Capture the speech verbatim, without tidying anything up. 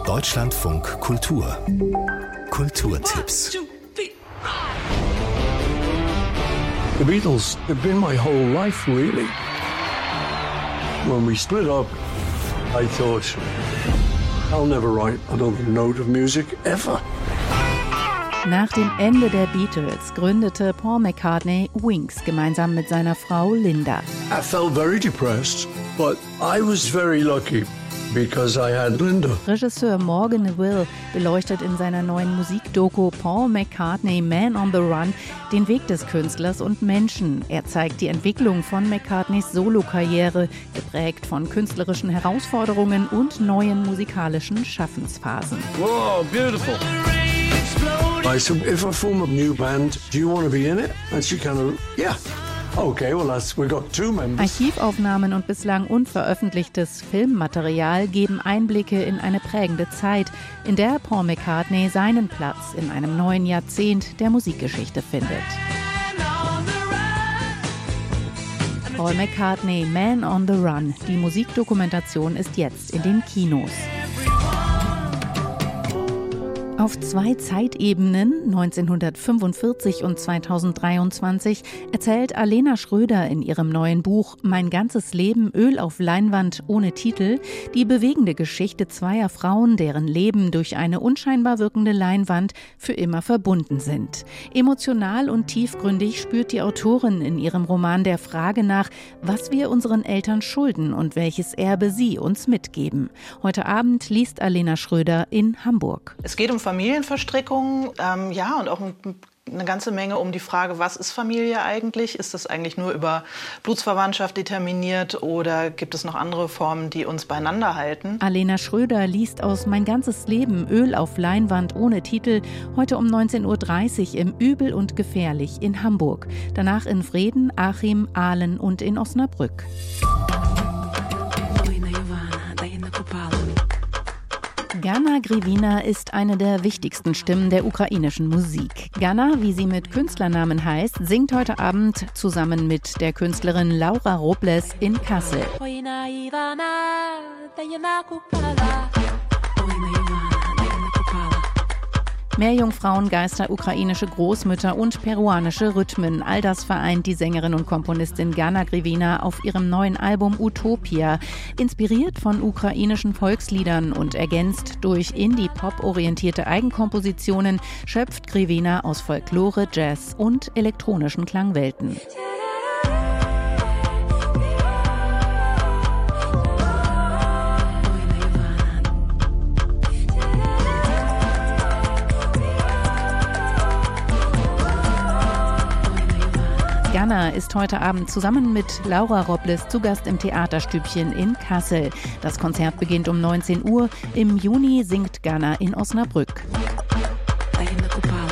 Deutschlandfunk Kultur. Kulturtipps. The Beatles have been my whole life, really. When we split up, I thought, I'll never write another note of music ever. Nach dem Ende der Beatles gründete Paul McCartney Wings gemeinsam mit seiner Frau Linda. I felt very depressed, but I was very lucky because I had Linda. Regisseur Morgan Neville beleuchtet in seiner neuen Musikdoku Paul McCartney Man on the Run den Weg des Künstlers und Menschen. Er zeigt die Entwicklung von McCartneys Solokarriere, geprägt von künstlerischen Herausforderungen und neuen musikalischen Schaffensphasen. Wow, beautiful. I said, if I form a new band, do you want to be in it? And she kind of, yeah. Okay, well, that's, we got two members. Archivaufnahmen und bislang unveröffentlichtes Filmmaterial geben Einblicke in eine prägende Zeit, in der Paul McCartney seinen Platz in einem neuen Jahrzehnt der Musikgeschichte findet. Paul McCartney, Man on the Run. Die Musikdokumentation ist jetzt in den Kinos. Auf zwei Zeitebenen, neunzehnhundertfünfundvierzig und zweitausenddreiundzwanzig, erzählt Alena Schröder in ihrem neuen Buch Mein ganzes Leben, Öl auf Leinwand ohne Titel die bewegende Geschichte zweier Frauen, deren Leben durch eine unscheinbar wirkende Leinwand für immer verbunden sind. Emotional und tiefgründig spürt die Autorin in ihrem Roman der Frage nach, was wir unseren Eltern schulden und welches Erbe sie uns mitgeben. Heute Abend liest Alena Schröder in Hamburg. Es geht um Familienverstrickungen, ähm, ja, und auch eine ganze Menge um die Frage, was ist Familie eigentlich? Ist das eigentlich nur über Blutsverwandtschaft determiniert oder gibt es noch andere Formen, die uns beieinander halten? Alena Schröder liest aus Mein ganzes Leben, Öl auf Leinwand ohne Titel, heute um neunzehn Uhr dreißig im Übel und Gefährlich in Hamburg. Danach in Vreden, Achim, Aalen und in Osnabrück. Gana Grivina ist eine der wichtigsten Stimmen der ukrainischen Musik. Gana, wie sie mit Künstlernamen heißt, singt heute Abend zusammen mit der Künstlerin Laura Robles in Kassel. Meerjungfrauengeister, ukrainische Großmütter und peruanische Rhythmen. All das vereint die Sängerin und Komponistin Gana Grivina auf ihrem neuen Album Utopia. Inspiriert von ukrainischen Volksliedern und ergänzt durch Indie-Pop-orientierte Eigenkompositionen schöpft Grivina aus Folklore, Jazz und elektronischen Klangwelten. Gana ist heute Abend zusammen mit Laura Robles zu Gast im Theaterstübchen in Kassel. Das Konzert beginnt um neunzehn Uhr. Im Juni singt Gana in Osnabrück.